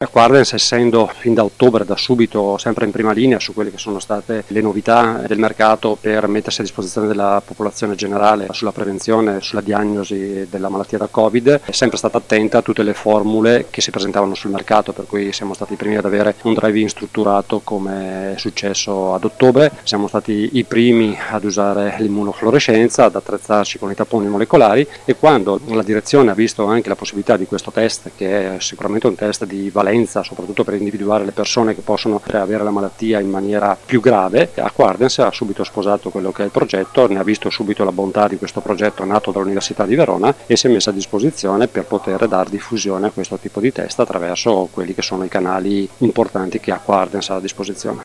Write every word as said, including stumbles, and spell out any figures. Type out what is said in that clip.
Aquardens, essendo fin da ottobre, da subito, sempre in prima linea su quelle che sono state le novità del mercato per mettersi a disposizione della popolazione generale sulla prevenzione, sulla diagnosi della malattia da Covid, è sempre stata attenta a tutte le formule che si presentavano sul mercato, per cui siamo stati i primi ad avere un drive-in strutturato come è successo ad ottobre, siamo stati i primi ad usare l'immunofluorescenza, ad attrezzarci con i tapponi molecolari, e quando la direzione ha visto anche la possibilità di questo test, che è sicuramente un test di valenza soprattutto per individuare le persone che possono avere la malattia in maniera più grave, Aquardens ha subito sposato quello che è il progetto, ne ha visto subito la bontà di questo progetto nato dall'Università di Verona e si è messa a disposizione per poter dar diffusione a questo tipo di test attraverso quelli che sono i canali importanti che Aquardens ha a disposizione.